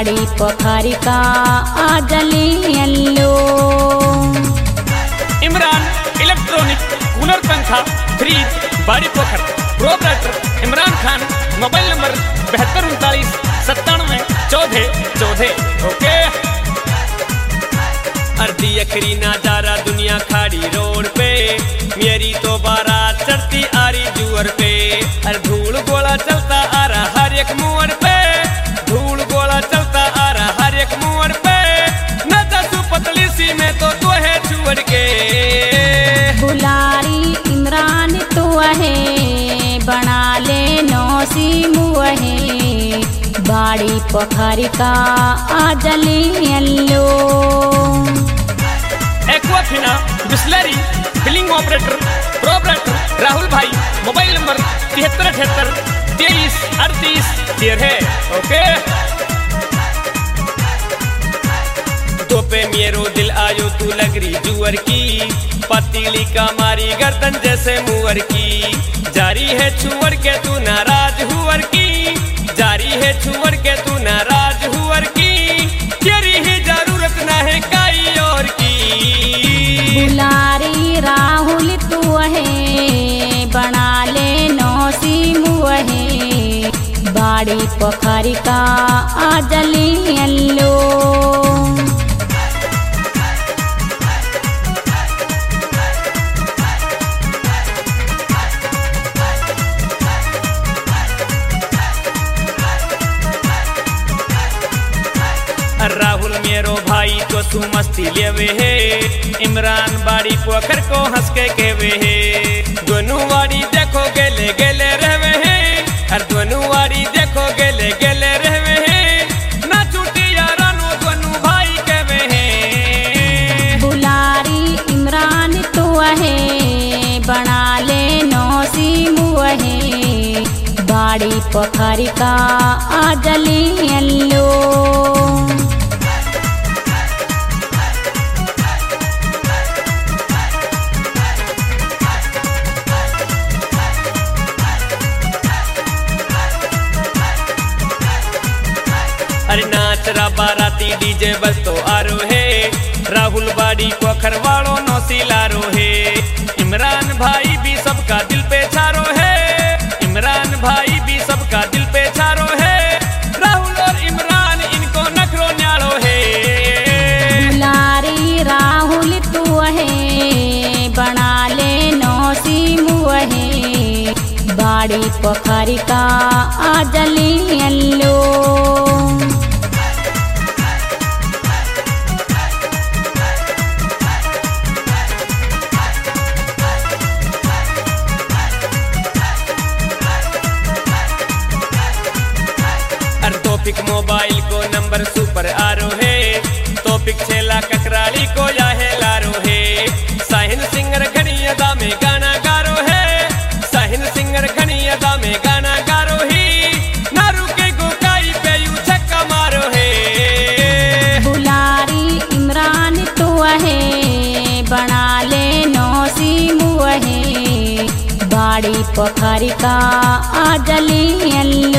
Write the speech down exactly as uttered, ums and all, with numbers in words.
बाड़ी पोखरी का आजलियल्लो। इमरान इलेक्ट्रॉनिक कूलर पंखा फ्रिज बाड़ी पोखर proprietor Imran Khan. Mobile number बहत्तर उनतालीस सत्तानवे चौदह चौदह। ओके। अर्धी अखरी नजारा दुनिया खाड़ी रोड पे, मेरी तो बारात चढ़ती आ रही जुअर पे। अरे धूल गोला चलता आ रहा हर एक मुहर पे, धूल गोला चलता आ रहा हर एक मुहर पे। न दसू पतली सी में तो तो है छुअर के। बुलारी इमरान तो है बना ले नौसी मुहे, बाड़ी पोखरी का आजलियल्लो। Aquafina Bisleri billing operator proprietor Rahul भाई। मोबाइल नंबर तिहत्तर अठहत्तर तेईस अड़तीस तेरह। ओके। तो पे मेरो दिल आयो तू लगरी जुअर की, पतीली का मारी गर्दन जैसे मुअर की। जारी है छुअर के तू नाराज हुअर की, जारी है छुअर के तू नाराज हुअर की। तेरी ही जरूरत ना है काई और की। बुलारी राहुल तू है बना ले नौसी मुहे, बाड़ी पोखरी का आजलियल्लो। राहुल मेरो भाई तो सु मस्ती लेवे है, इमरान बाड़ी पोखर को हंस के केवे है। दोनों वाड़ी देखो गेले गेले रहवे है, और दोनों वाड़ी देखो गेले गेले रहवे है। ना छूटी यारानो दोनों भाई केवे है। बुलारी इमरान तो है बना ले नौसी मुहे, बाड़ी पोखरी का आजलियल्लो। अरे नाच रा बाराती डीजे बस तो आरो है, राहुल बाड़ी पोखर वालों नौसी लारो है। इमरान भाई भी सबका दिल पे छारो है, इमरान भाई भी सबका दिल पे छारो है। राहुल और इमरान इनको नखरो न्यारो है। बुलारी राहुल तू है बना ले नौसी मुहे, बाड़ी पोखरी का आजलियल्लो। तोपिक मोबाइल को नंबर सुपर आरो है, तोपिक छेला ककराली को या है लारो है। साहिन सिंगर घनी अदा में गाना गारो है, साहिन सिंगर घनी अदा में गाना गारो ही। नारू के गोकाई पे यू छक्का मारो है। बुलारी इमरान तो है बना ले नौसी मुहे, बाड़ी पोखरी का आजलियल्लो।